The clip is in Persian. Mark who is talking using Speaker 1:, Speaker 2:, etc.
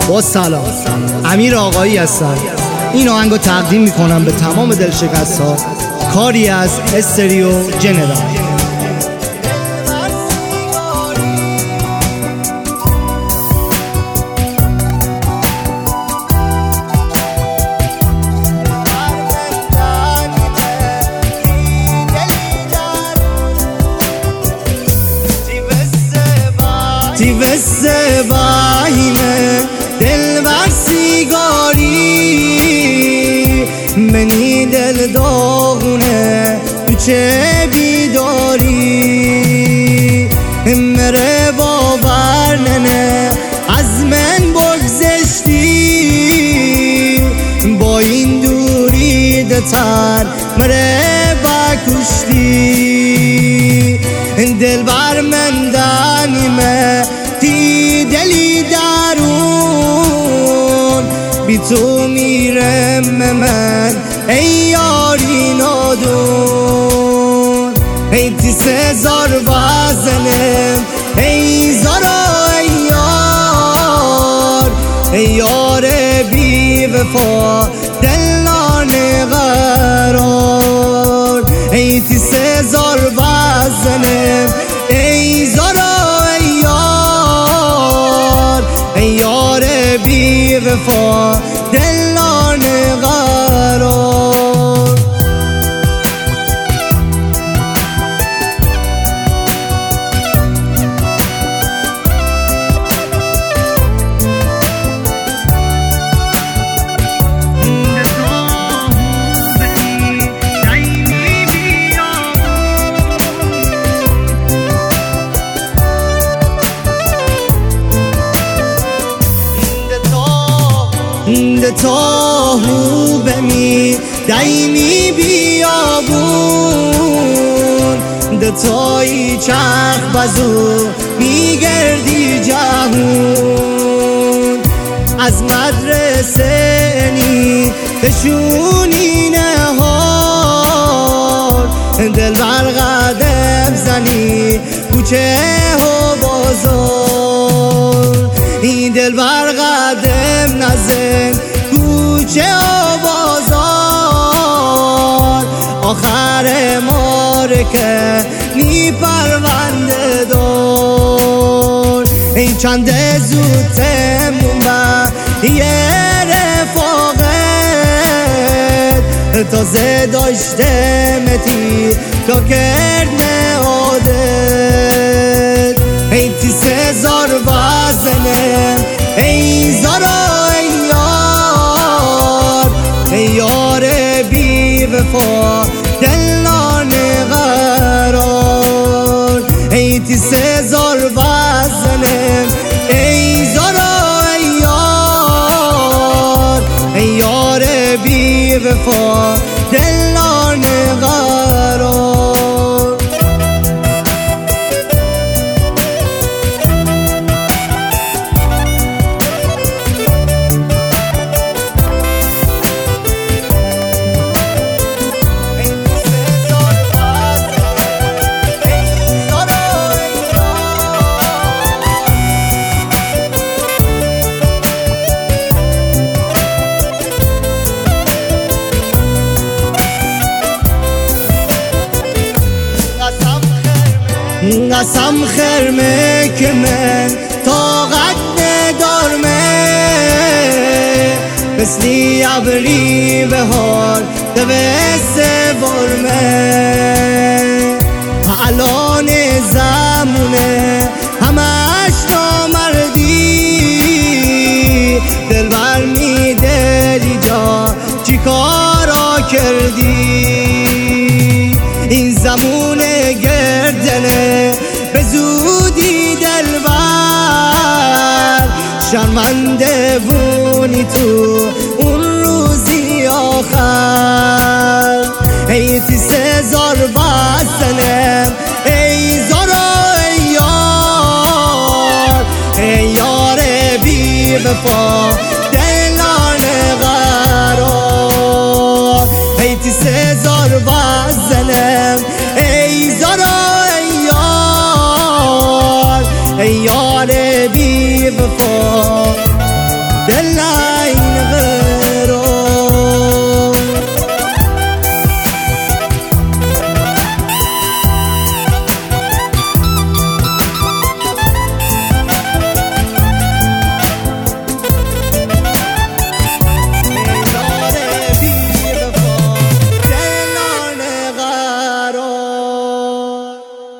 Speaker 1: با سلام، امیر آقایی هستم. این آهنگو تقدیم میکنم به تمام دلشکست‌ها. کاری از استریو جنرال.
Speaker 2: تیوست باینه دل بر سیگاری منی دل داغونه تو چه بیداری مره باور ننه از من بگذشتی با این دوری دتر مره بکشتی دل بر من دانیمه تی دلی دارون بی تو میرم من ای یاری نادون ای تی سزار بازنم ای زارا ای یار بی وفا دلانه قرار ای تی سزار بازنم ای زارا ای یار بی وفا دلانه قرار تاهو بمی دایمی بیابون دتایی چرخ بزو میگردی جهون از مدرسه نی بشونی نهار دل بر قدم زنی کوچه و بازار این دل بر قدم نزن کوچه و بازار آخر مارکه نی پرونده دار این چند زود تمومه یه رفاقت تازه داشتمتی تا کرد عادت این تی سزار بازنم ای زارا ای یار بی وفا دلانه قرار ای تی سزار بازنم ای زارا ای یار بی وفا دلانه قرار قسم خرمه که من طاقت ندارمه مثلی ابری بهار دوست ورمه الان زمونه همش نامردی دل بر میداری جا چی کارا کردی این زمونه گردنه به زودی دلبر شرمنده بونی تو اون روزی آخر ای تی سزار بازنم ای زارا ای یار بی وفا دلانه قرار ای تی سزار بازنم ای زارا ای یار بی وفا دل